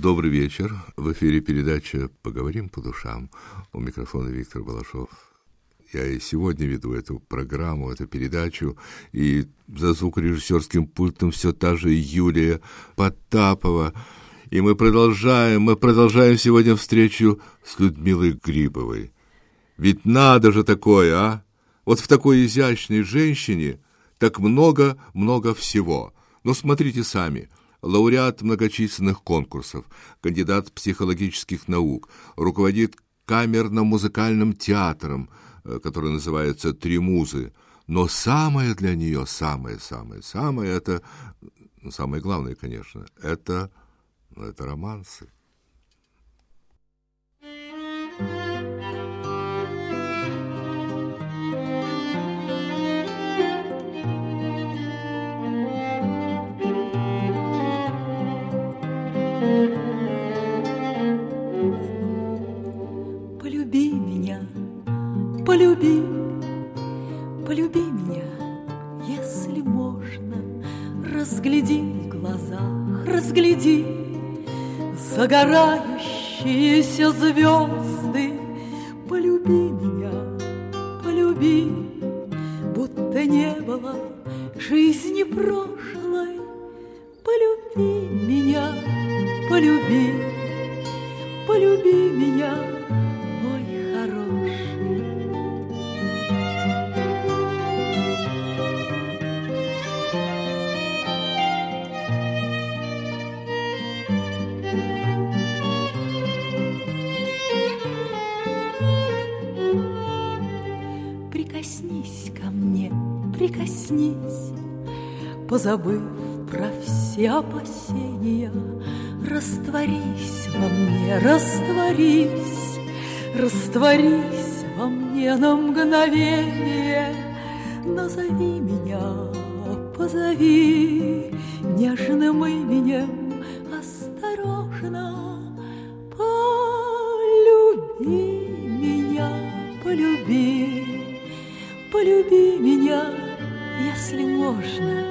Добрый вечер. В эфире передача «Поговорим по душам». У микрофона Виктор Балашов. Я и сегодня веду эту программу, эту передачу, и за звукорежиссерским пультом все та же Юлия Потапова. И мы продолжаем сегодня встречу с Людмилой Грибовой. Ведь надо же такое, а? Вот в такой изящной женщине так много всего. Но смотрите сами. Лауреат многочисленных конкурсов, кандидат психологических наук, руководит камерно-музыкальным театром, который называется «Три музы». Но самое для нее, самое, это, самое главное, конечно, это романсы. Полюби меня, полюби, полюби меня, если можно. Разгляди в глазах, разгляди загорающиеся звезды. Полюби меня, полюби, будто не было жизни прошлой. Полюби меня, полюби, полюби меня, мой хороший. Прикоснись ко мне, прикоснись, позабыв про все опасения. Растворись во мне, растворись, растворись во мне на мгновение. Назови меня, позови нежным именем, осторожно. Полюби меня, полюби, полюби меня, если можно.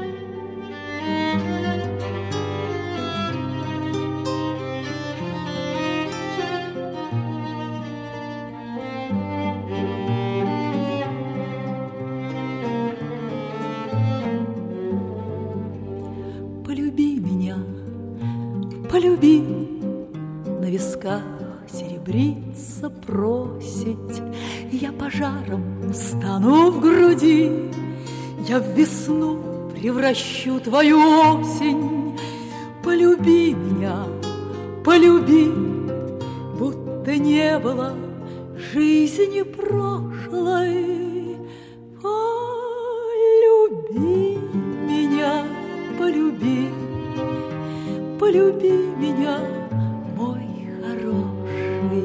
Полюби, на висках серебрится просить, я пожаром стану в груди, я в весну превращу твою осень. Полюби меня, полюби, будто не было жизни прошлой. Полюби меня, полюби, полюби меня, мой хороший.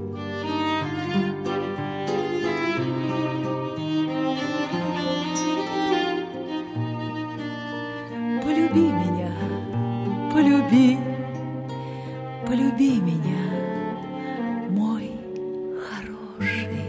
Полюби меня, полюби, полюби меня, мой хороший.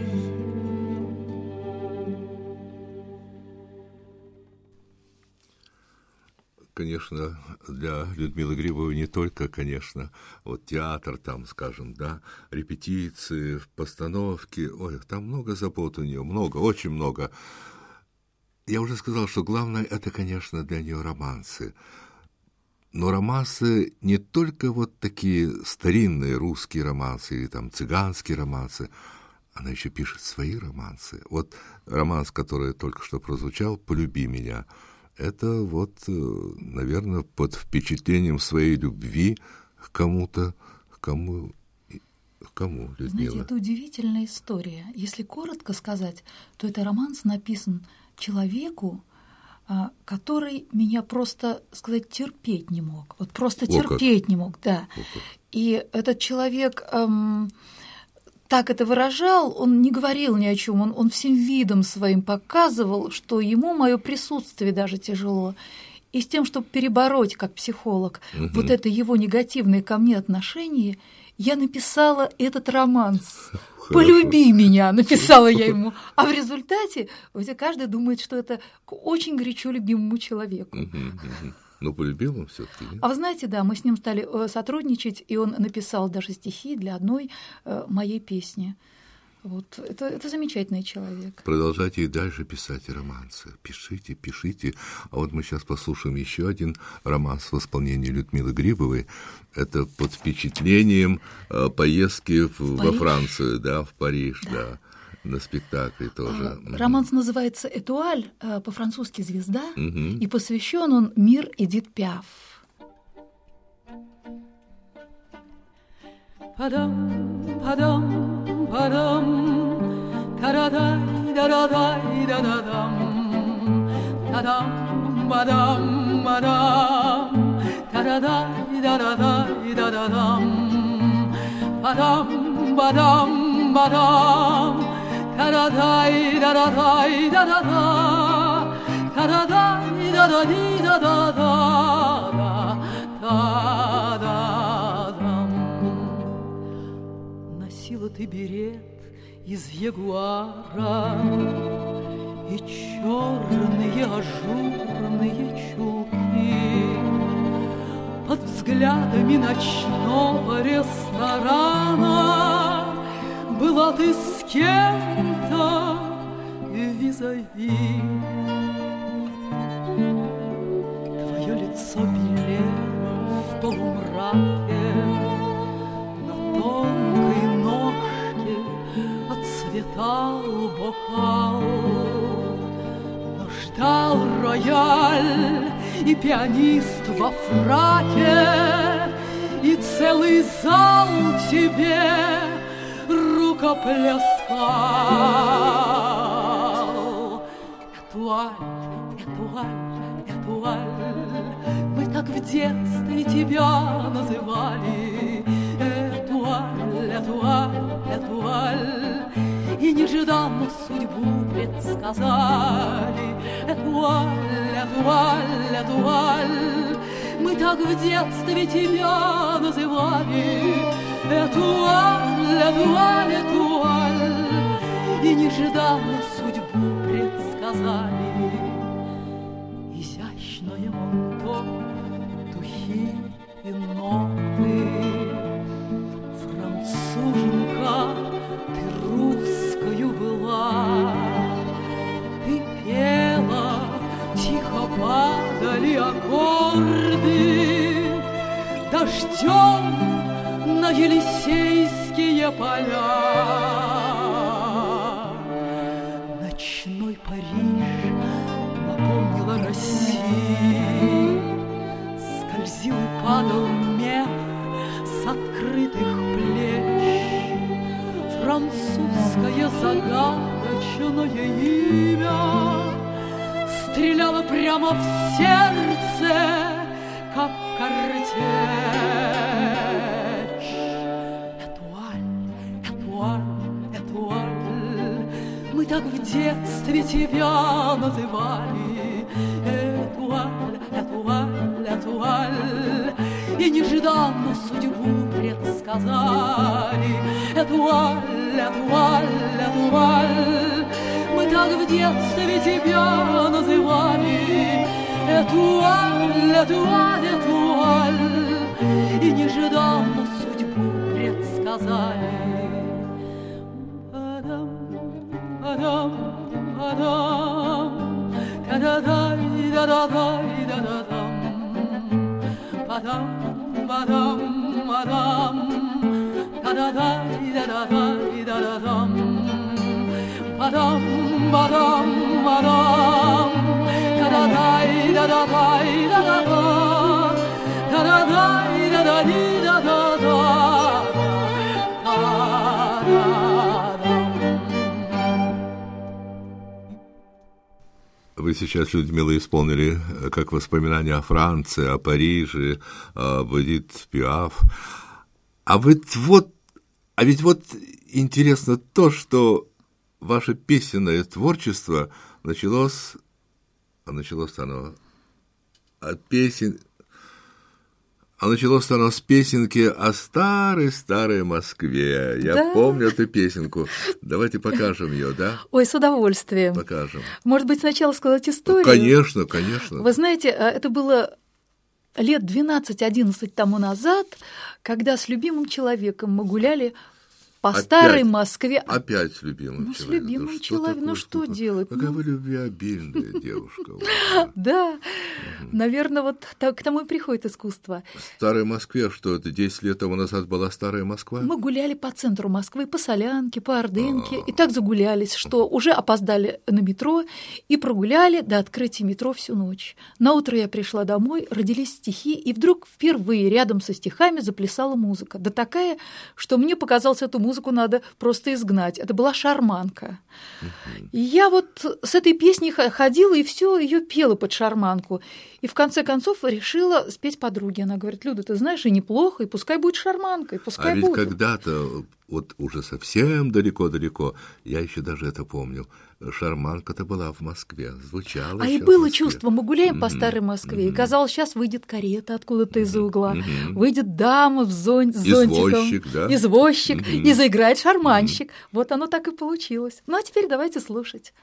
Конечно, для Людмилы Грибовой не только, конечно, вот театр там, скажем, да, репетиции, постановки, ой, там много забот у нее, много, очень много. Я уже сказал, что главное это, конечно, для нее романсы. Но романсы не только вот такие старинные русские романсы или там цыганские романсы, она еще пишет свои романсы. Вот романс, который только что прозвучал, «Полюби меня», это вот, наверное, под впечатлением своей любви к кому-то, к кому, Людмила? Знаете, это удивительная история. Если коротко сказать, то это романс написан человеку, который меня просто, сказать, терпеть не мог. Вот просто терпеть не мог, да. И этот человек так это выражал, он не говорил ни о чем, он всем видом своим показывал, что ему мое присутствие даже тяжело. И с тем, чтобы перебороть, как психолог, вот это его негативное ко мне отношение, я написала этот романс. «Полюби меня», написала я ему. А в результате каждый думает, что это к очень горячо любимому человеку. Но полюбил он все-таки, нет? А вы знаете, да, мы с ним стали сотрудничать, и он написал даже стихи для одной моей песни. Вот, это замечательный человек. Продолжайте и дальше писать романсы. Пишите, пишите. А вот мы сейчас послушаем еще один романс в исполнении Людмилы Грибовой. Это под впечатлением поездки во Францию, да, в Париж, да, на спектакле тоже. Романс называется «Этуаль», по-французски «Звезда», и посвящен он «Мир Эдит Пиаф». Падам, падам, падам, тарадай, тарадай, тарадам, тадам, бадам, бадам, тарадай, тарадай, тарадам, падам, бадам, бадам, тарадай, тарадай, тарада, тарадай, таради, тарада, носила ты берет из ягуара и черные ажурные чулки. Под взглядами ночного ресторана была ты с кем-то визави. Твое лицо белело в полумраке, тонкой ножке отцветал бокал, но ждал рояль и пианист во фраке, и целый зал тебе рукоплескал. Этуаль, этуаль, этуаль, мы так в детстве тебя называли. Этуаль, этуаль, и нежданно судьбу предсказали. Этуаль, этуаль, этуаль, мы так в детстве тебя называли. Этуаль, этуаль, этуаль, и нежданно судьбу предсказали. Изящное манто, духи и ноты, француженка, ты русскою была. Ты пела, тихо падали аккорды, дождем на Елисейские поля. Ночной Париж напомнила России, скользил и падал мех с открытых плеч. Французское загадочное имя стреляло прямо в сердце, как картечь. Этуаль, этуаль, этуаль, мы так в детстве тебя называли. Этуаль, этуаль, этуаль, и нежданно судьбу предсказали. Этуаль, этуаль, этуаль, мы так в детстве тебя называли. Этуаль, этуаль, этуаль, и нежданно судьбу предсказали. Адам, адам, адам, тададай, тададай, тададам, падам, падам, падам, тададай, тададай, тададам, падам, падам, падам, тададай, тададай, тададам, тададай, тадади, тададам. Вы сейчас, Людмила, исполнили как воспоминания о Франции, о Париже, об Эдит Пиаф. А ведь вот интересно то, что ваше песенное творчество началось оно с песенки о старой-старой Москве. Я помню эту песенку. Давайте покажем ее, да? Ой, с удовольствием. Покажем. Может быть, сначала сказать историю? Конечно, конечно. Вы знаете, это было лет 12-11 тому назад, когда с любимым человеком мы гуляли по старой Москве. Опять с любимым человеком. С любимым человеком. Ну что делать? Какая вы любвеобильная девушка. Да, наверное, вот к тому и приходит искусство. В старой Москве, что это 10 лет тому назад была старая Москва? Мы гуляли по центру Москвы, по Солянке, по Ордынке, и так загулялись, что уже опоздали на метро и прогуляли до открытия метро всю ночь. Наутро я пришла домой, родились стихи, и вдруг впервые рядом со стихами заплясала музыка. Да такая, что мне показалось, эту музыку надо просто изгнать. Это была шарманка. И я вот с этой песней ходила и все ее пела под шарманку. И в конце концов решила спеть подруге. Она говорит: Люда, ты знаешь, и неплохо, и пускай будет шарманка, и пускай будет. А ведь когда-то, вот уже совсем далеко-далеко, я еще даже это помню, шарманка-то была в Москве, звучала. А и было чувство, мы гуляем по старой Москве, и казалось, сейчас выйдет карета откуда-то из-за угла, выйдет дама с зонтиком, извозчик, и заиграет шарманщик. Вот оно так и получилось. Ну, а теперь давайте слушать.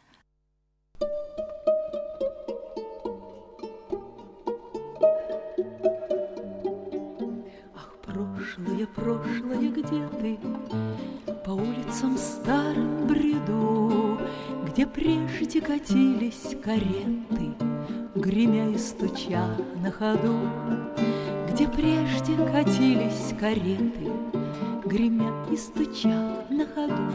Ах, прошлое, где ты? По улицам старым бреду, где прежде катились кареты, гремя и стуча на ходу, где прежде катились кареты, гремя и стуча на ходу.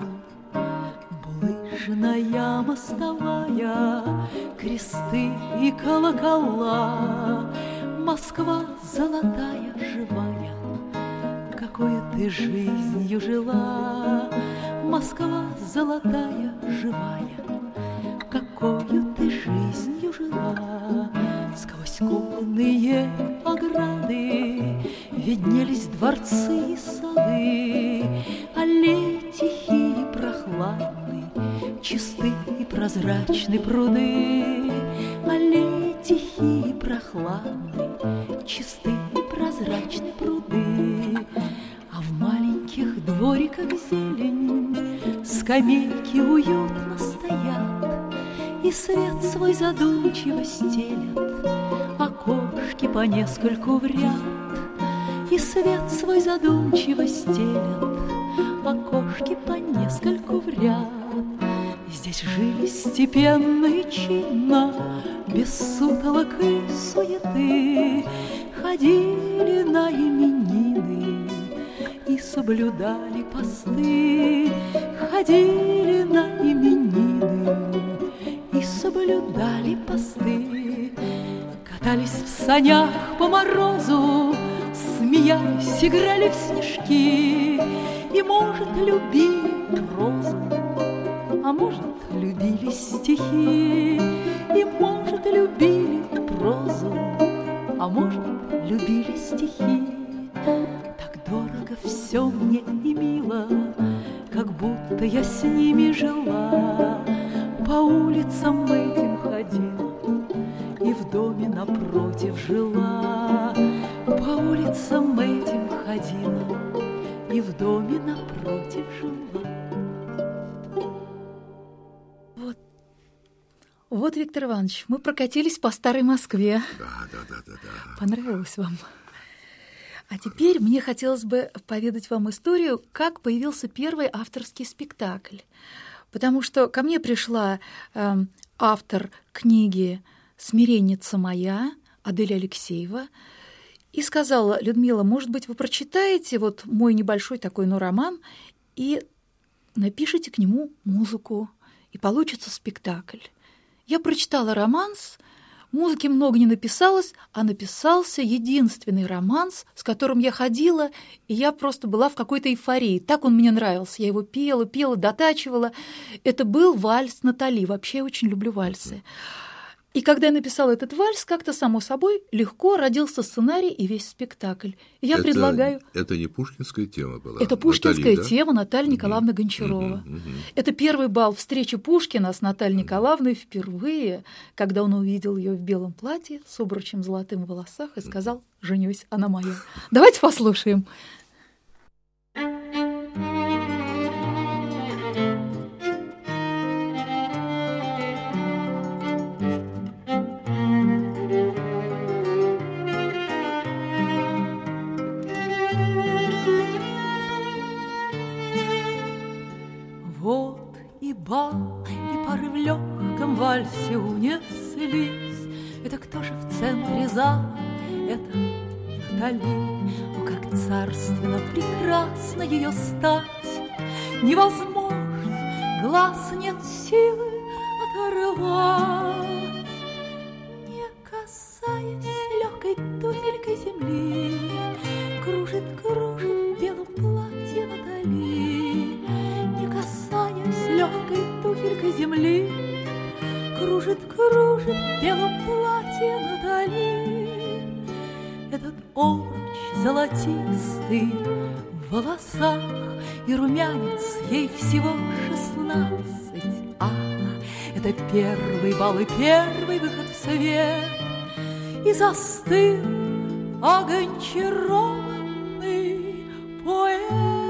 Булыжная мостовая, кресты и колокола, Москва золотая, живая, какую ты жизнью жила. Москва золотая, живая, какую ты жизнью жила. Сквозь кованые ограды виднелись дворцы и сады, аллеи тихие и прохладны, чисты и прозрачны пруды. Аллеи тихие и прохладны, чисты и прозрачны пруды. А в маленьких двориках зелень, скамейки уютно стоят, и свет свой задумчиво стелят окошки по нескольку в ряд. И свет свой задумчиво стелят окошки по нескольку в ряд. Здесь жили степенно и чинно, без сутолок и суеты, ходили на именины и соблюдали посты. Ходили на именины и соблюдали посты. Катались в санях по морозу, смеялись, играли в снежки, и, может, любили прозу, а может, любили стихи. И, может, любили прозу, а может, любили стихи. Так дорого все мне и мило, как будто я с ними жила. По улицам этим ходила и в доме напротив жила. По улицам этим ходила и в доме напротив жила. Вот, Виктор Иванович, мы прокатились по старой Москве. Да. Понравилось вам? А теперь мне хотелось бы поведать вам историю, как появился первый авторский спектакль. Потому что ко мне пришла автор книги «Смиренница моя» Аделя Алексеева и сказала: Людмила, может быть, вы прочитаете вот мой небольшой такой, роман и напишите к нему музыку, и получится спектакль. Я прочитала романс, музыки много не написалось, а написался единственный романс, с которым я ходила, и я просто была в какой-то эйфории. Так он мне нравился. Я его пела, дотачивала. Это был вальс Натали. Вообще я очень люблю вальсы. И когда я написала этот вальс, как-то само собой легко родился сценарий и весь спектакль. И я предлагаю... Это не пушкинская тема была? Это пушкинская тема Наталья Николаевна Гончарова. Это первый бал встречи Пушкина с Натальей Николаевной впервые, когда он увидел ее в белом платье с обручем золотым в волосах и сказал: «Женюсь, она моя». Давайте послушаем. упал, и пары в легком вальсе унеслись. Это кто же в центре зала? Это Натали. О, как царственно прекрасна ее стать! Невозможно, глаз нет силы оторвать. Не касаясь легкой туфелькой земли, кружит, кружит в белом платье Натали. Не касаясь легкой туфелькой земли, кружит, кружит в белом платье Натали. Этот обруч золотистый в волосах, и румянец ей всего 16. Ах, это первый бал и первый выход в свет, и застыл огончарованный поэт.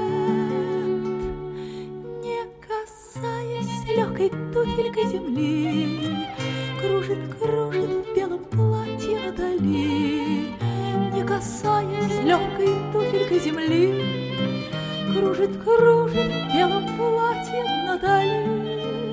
Не касаясь легкой туфелькой земли, кружит, кружит в белом платье Натали. Не касаясь легкой туфелькой земли, кружит, кружит в белом платье Натали.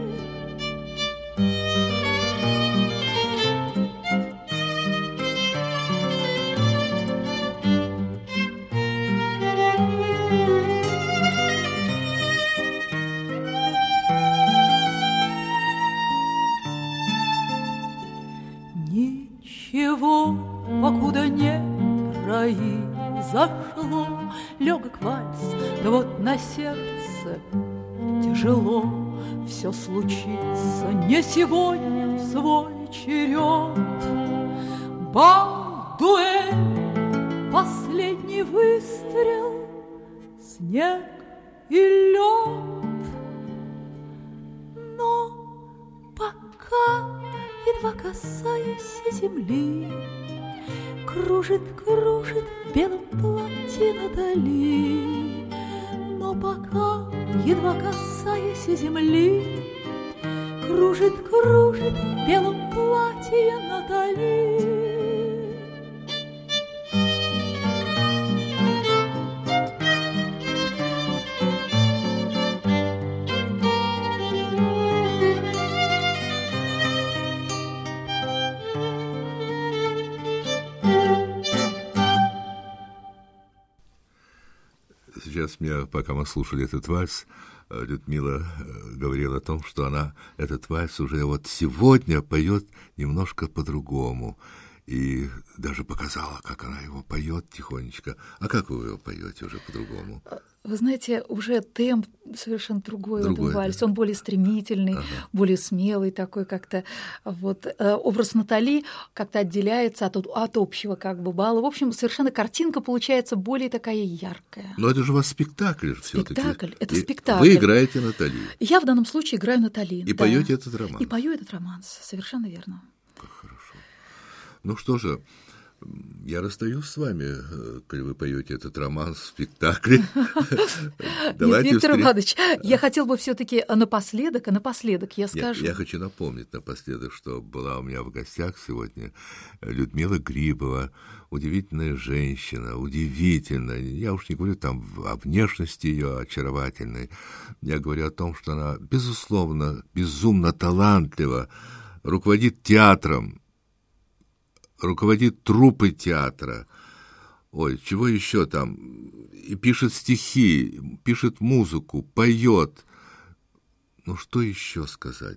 Ничего, покуда не произошло, легок вальс, да вот на сердце тяжело. Все случится не сегодня в свой черед. Бал, дуэль, последний выстрел, снег и лед. Но пока, едва касаясь земли, кружит, кружит в белом платье Натали. Но пока, едва касаясь земли, кружит, кружит в белом платье Натали. Сейчас мне, пока мы слушали этот вальс, Людмила говорила о том, что она этот вальс уже вот сегодня поет немножко по-другому. И даже показала, как она его поет тихонечко. А как вы его поете уже по-другому? Вы знаете, уже темп совершенно другой в этом вальсе. Да? Он более стремительный, более смелый такой как-то. Вот. Образ Натали как-то отделяется от общего как бы бала. В общем, совершенно картинка получается более такая яркая. Но это же у вас спектакль всё-таки. Спектакль, это спектакль. Вы играете Натали. Я в данном случае играю Натали. И да. Поете этот романс. И пою этот романс, совершенно верно. Как хорошо. Ну что же, я расстаюсь с вами, когда вы поете этот романс в спектакле. Нет, Виктор Иванович, я хотел бы все-таки напоследок я скажу. Я хочу напомнить напоследок, что была у меня в гостях сегодня Людмила Грибова, удивительная женщина, удивительная. Я уж не говорю там о внешности ее очаровательной. Я говорю о том, что она, безусловно, безумно талантлива, руководит театром, руководит труппой театра. Ой, чего еще там? И пишет стихи, пишет музыку, поет. Ну, что еще сказать?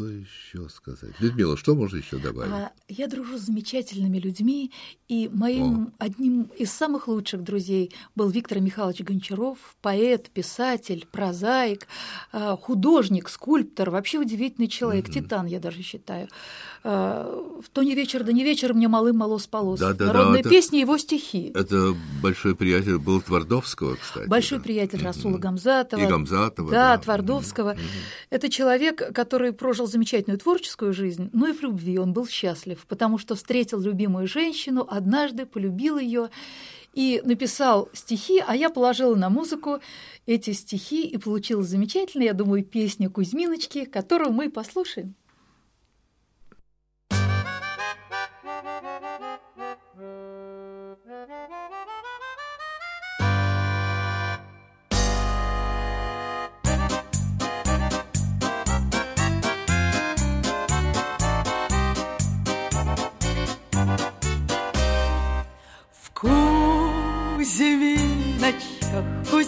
Людмила, что можно еще добавить? Я дружу с замечательными людьми, и моим одним из самых лучших друзей был Виктор Михайлович Гончаров, поэт, писатель, прозаик, художник, скульптор, вообще удивительный человек, титан, я даже считаю. «В то не вечер, да не вечер, мне малым-мало спалось». Народная песня, его стихи. Это большой приятель был Твардовского, кстати. Большой приятель Расула Гамзатова. И Гамзатова. Да, Твардовского. Это человек, который прожил замечательную творческую жизнь, но и в любви он был счастлив, потому что встретил любимую женщину, однажды полюбил ее и написал стихи, а я положила на музыку эти стихи, и получилась замечательная, я думаю, песня Кузьминочки, которую мы послушаем.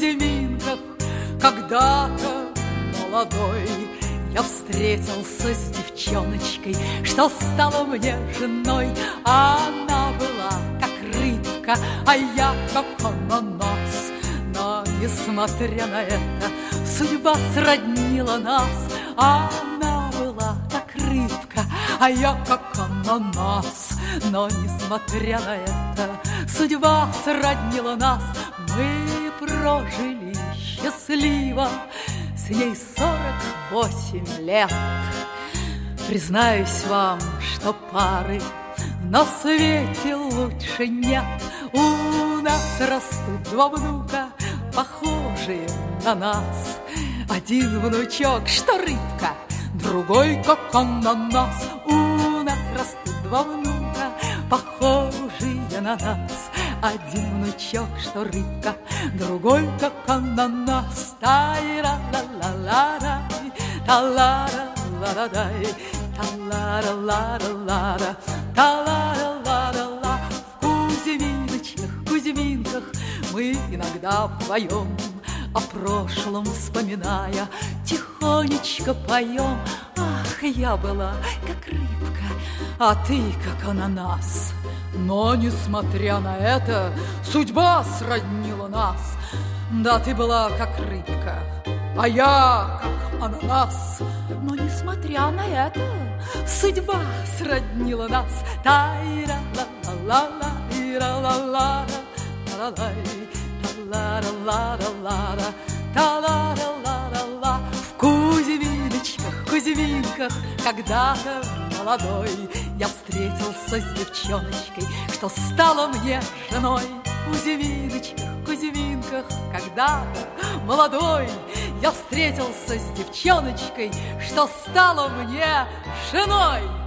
Кузьминках когда-то молодой я встретился с девчоночкой, что стала мне женой. Она была как рыбка, а я как ананас. Но, несмотря на это, судьба сроднила нас. Она была как рыбка, а я как ананас. Но, несмотря на это, судьба сроднила нас. Мы прожили счастливо с ней 48 лет. Признаюсь вам, что пары на свете лучше нет. У нас растут два внука, похожие на нас. Один внучок, что рыбка, другой, как ананас. У нас растут два внука, похожие на нас. Один внучок, что рыбка, другой, как ананас. Тай-ра-ла-ла-ла-ра, та-ла-ра-ла-ра-дай, та-ла-ра-ла-ра-ла-ра, та-ла-ра-ла-ра-ла. В Кузьминках мы иногда вдвоем, о прошлом вспоминая, тихонечко поем. Ах, я была как рыбка, а ты как ананас. Но, несмотря на это, судьба сроднила нас. Да, ты была как рыбка, а я как ананас. Но, несмотря на это, судьба сроднила нас. Тай-ра-ла-ла-ла-ла, ира-ла-ла-ла, та-ла-лай, та-ла-ла-ла-ла-ла, та-ла-ла-ла-ла-ла. В Кузьминках когда-то молодой я встретился с девчоночкой, что стала мне женой. В Кузьминках когда-то молодой я встретился с девчоночкой, что стала мне женой.